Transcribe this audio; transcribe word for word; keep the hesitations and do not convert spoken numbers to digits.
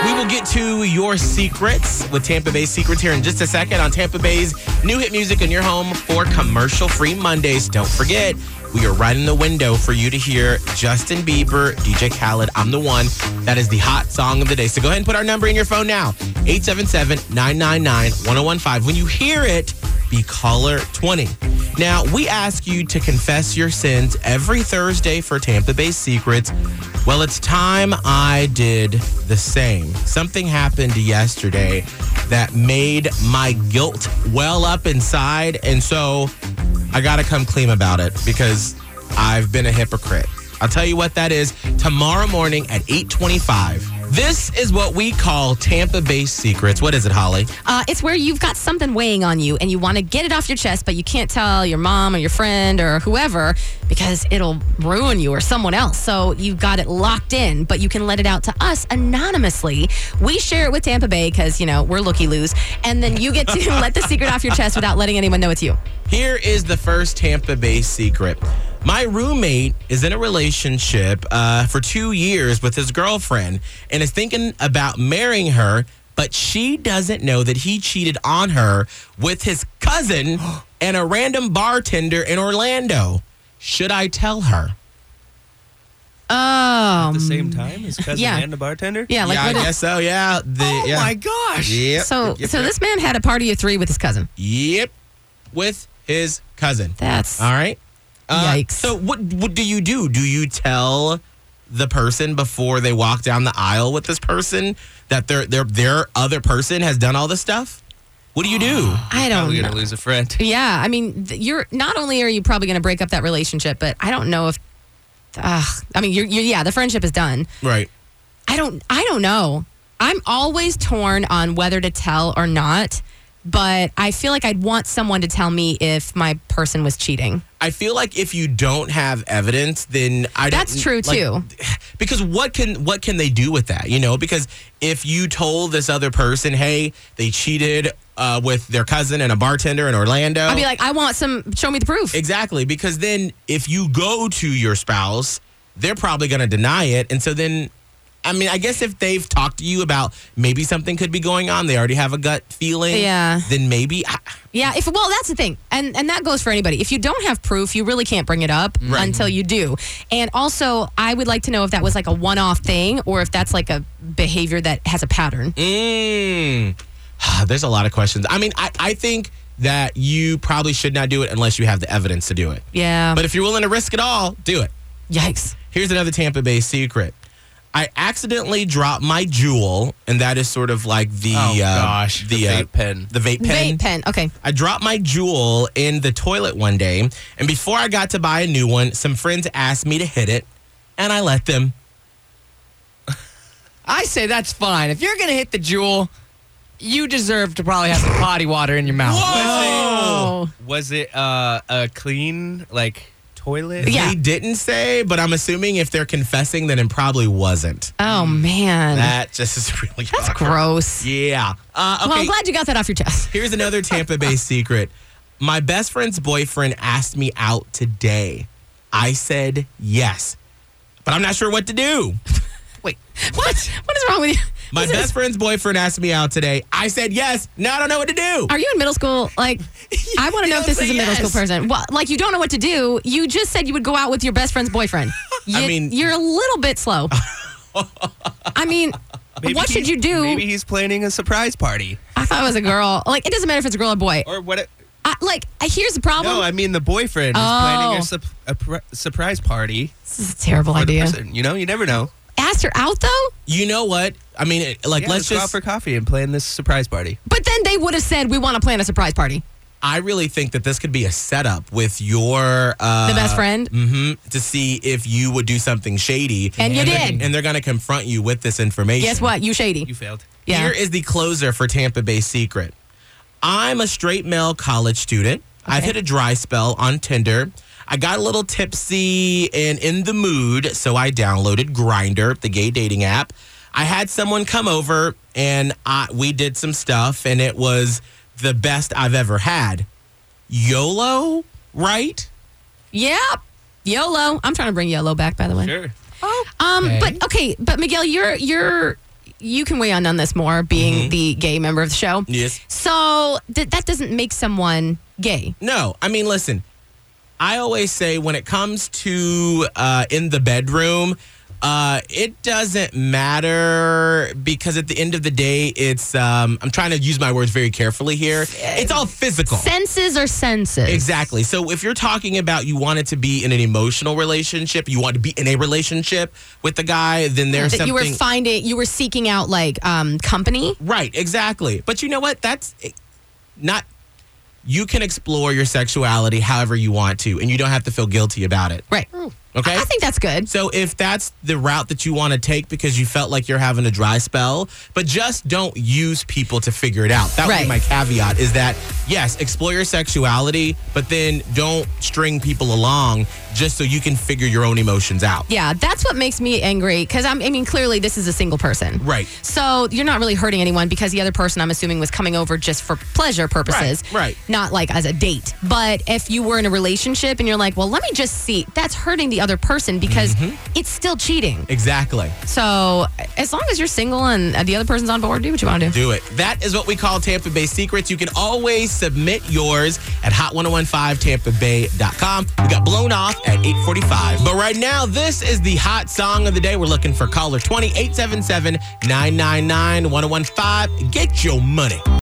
We will get to your secrets with Tampa Bay Secrets here in just a second on Tampa Bay's new hit music in your home for commercial-free Mondays. Don't forget, we are right in the window for you to hear Justin Bieber, D J Khaled, I'm the One. That is the hot song of the day. So go ahead and put our number in your phone now, eight seven seven, nine nine nine, one oh one five. When you hear it, be caller twenty. Now, we ask you to confess your sins every Thursday for Tampa Bay Secrets. Well, it's time I did the same. Something happened yesterday that made my guilt well up inside, and so I got to come clean about it because I've been a hypocrite. I'll tell you what that is tomorrow morning at eight twenty-five. This is what we call Tampa Bay Secrets. What is it, Holly? Uh, it's where you've got something weighing on you and you want to get it off your chest, but you can't tell your mom or your friend or whoever because it'll ruin you or someone else. So you've got it locked in, but you can let it out to us anonymously. We share it with Tampa Bay because, you know, we're looky-loos. And then you get to let the secret off your chest without letting anyone know it's you. Here is the first Tampa Bay secret. My roommate is in a relationship uh, for two years with his girlfriend and is thinking about marrying her, but she doesn't know that he cheated on her with his cousin and a random bartender in Orlando. Should I tell her? Oh. At the same time? His cousin yeah. and the bartender? Yeah, like yeah, I what guess so, yeah. The, Oh, yeah. my gosh. Yep. So, yep, so yep. this man had a party of three with his cousin. Yep, with his cousin. That's All right. Uh, yikes. So what what do you do? Do you tell the person before they walk down the aisle with this person that their their their other person has done all this stuff? What do you do? I don't Probably know. going to lose a friend. Yeah, I mean, th- you're not only are you probably going to break up that relationship, but I don't know if. Uh, I mean, you're, you're yeah, the friendship is done. Right. I don't. I don't know. I'm always torn on whether to tell or not, but I feel like I'd want someone to tell me if my person was cheating. I feel like if you don't have evidence, then I don't. That's true, like, too. Because what can what can they do with that? You know, because if you told this other person, hey, they cheated uh, with their cousin and a bartender in Orlando, I'd be like, I want some. Show me the proof. exactly. Because then if you go to your spouse, they're probably going to deny it, and so then. I mean, I guess if they've talked to you about maybe something could be going on, they already have a gut feeling. Yeah. Then maybe. Yeah, if well, that's the thing, and and that goes for anybody. If you don't have proof, you really can't bring it up Right. until you do. And also, I would like to know if that was like a one-off thing or if that's like a behavior that has a pattern. Mm. There's a lot of questions. I mean, I, I think that you probably should not do it unless you have the evidence to do it. Yeah. But if you're willing to risk it all, do it. Yikes. Here's another Tampa Bay secret. I accidentally dropped my Juul, and that is sort of like the Oh, uh, gosh. the, The uh, vape pen. The vape pen. Vape pen. Okay. I dropped my Juul in the toilet one day, and before I got to buy a new one, some friends asked me to hit it, and I let them. I say that's fine. If you're going to hit the Juul, you deserve to probably have some potty water in your mouth. Oh. Was it uh, a clean, like, toilet? Yeah. They didn't say, but I'm assuming if they're confessing, then it probably wasn't. Oh man. That just is really That's awkward. gross. Yeah. Uh, okay. Well, I'm glad you got that off your chest. Here's another Tampa Bay secret. My best friend's boyfriend asked me out today. I said yes, but I'm not sure what to do. Wait. What? What is wrong with you? My This best is- friend's boyfriend asked me out today. I said yes. Now I don't know what to do. Are you in middle school? Like, I want to know if this don't is a say middle yes. school person. Well, like, you don't know what to do. You just said you would go out with your best friend's boyfriend. You, I mean- you're a little bit slow. I mean, Maybe what should he- you do? Maybe he's planning a surprise party. I thought it was a girl. Like, it doesn't matter if it's a girl or boy. Or what? It, I, like, I- here's the problem. no, I mean the boyfriend is Oh. planning a, sup, a pr- surprise party this is a terrible for the idea. person. You know, you never know. Asked her out, though? You know what? I mean, it- like, Yeah, let's let's go out just. for coffee and plan this surprise party. But then they would have said, we want to plan a surprise party. I really think that this could be a setup with your uh, The best friend? hmm to see if you would do something shady. And you they're- did. And they're going to confront you with this information. Guess what? You shady. You failed. Yeah. Here is the closer for Tampa Bay Secret. I'm a straight male college student. I've Okay. hit a dry spell on Tinder. I got a little tipsy and in the mood, so I downloaded Grindr, the gay dating app. I had someone come over, and I, we did some stuff, and it was the best I've ever had. YOLO, right? Yep. YOLO. I'm trying to bring YOLO back, by the way. Sure. Um, Okay. but okay, but Miguel, you're you're you can weigh on on this more, being Mm-hmm. the gay member of the show. Yes. So th- that doesn't make someone gay. No, I mean, listen, I always say when it comes to uh, in the bedroom, uh, it doesn't matter because at the end of the day, it's, um, I'm trying to use my words very carefully here. It's all physical. Senses are senses. Exactly. So if you're talking about you want it to be in an emotional relationship, you want to be in a relationship with the guy, then there's That something. you were finding, you were seeking out like um, company. Right, exactly. But you know what? That's not. You can explore your sexuality however you want to, and you don't have to feel guilty about it. Right. Okay? I think that's good. So if that's the route that you want to take because you felt like you're having a dry spell, but just don't use people to figure it out. That would be Right. my caveat is that, yes, explore your sexuality, but then don't string people along just so you can figure your own emotions out. Yeah, that's what makes me angry because I'm. I mean, clearly this is a single person. Right. So you're not really hurting anyone because the other person, I'm assuming, was coming over just for pleasure purposes. Right, right. Not like as a date. But if you were in a relationship and you're like, well, let me just see, that's hurting the other person because Mm-hmm. it's still cheating. Exactly. So as long as you're single and the other person's on board, do what you want to do. Do it. That is what we call Tampa Bay Secrets. You can always submit yours at hot ten fifteen tampa bay dot com. We got blown off at eight forty-five. But right now, this is the hot song of the day. We're looking for caller twenty, eight seven seven, nine nine nine, one oh one five. Get your money.